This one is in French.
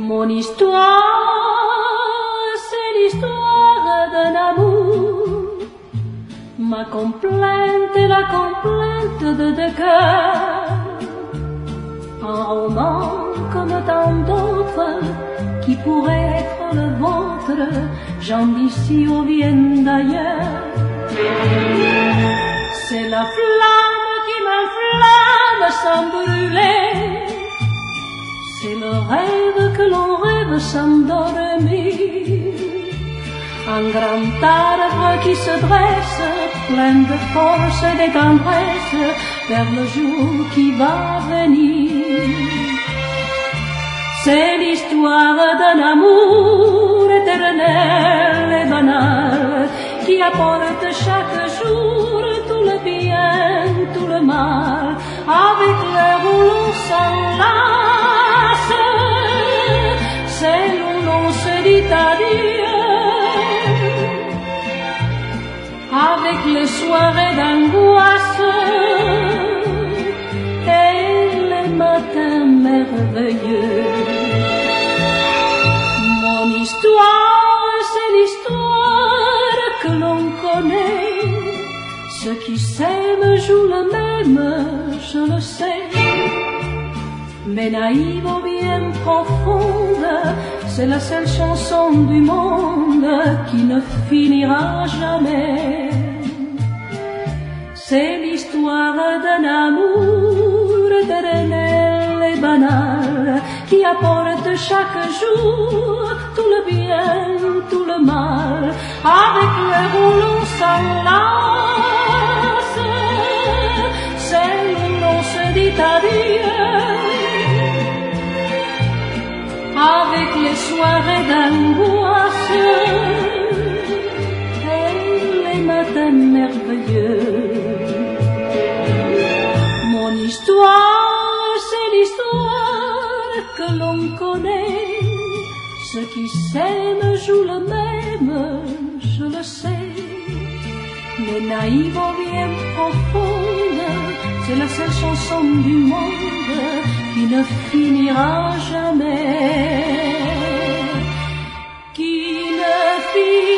Mon histoire, c'est l'histoire d'un amour. Ma complainte est la complainte de deux cœurs. Un roman comme tant d'autres qui pourrait être le vôtre. Gens d'ici ou viennent d'ailleurs. C'est la flamme qui m'enflamme sans brûler. C'est le rêve que l'on rêve sans dormir. Un grand arbre qui se dresse, plein de force et de tendresse, vers le jour qui va venir. C'est l'histoire d'un amour éternel et banal, qui apporte chaque jour tout le bien, tout le mal, avec l'heure où l'on s'enlace, celle où l'on se dit adieu, avec les soirées d'angoisse et les matins merveilleux. Mon histoire, c'est l'histoire que l'on connaît. Ceux qui s'aiment jouent le même, je le sais. Mais naïve ou bien profonde, c'est la seule chanson du monde qui ne finira jamais. C'est l'histoire d'un amour éternel et banal, qui apporte chaque jour tout le bien, tout le mal, avec l'heure où l'on s'enlace, celle où l'on se dit adieu, avec les soirées d'angoisse et les matins merveilleux. Mon histoire, c'est l'histoire que l'on connaît. Ceux qui s'aiment jouent le même, je le sais. Mais naïve ou bien profonde, c'est la seule chanson du monde qui ne finira jamais. Qui ne finira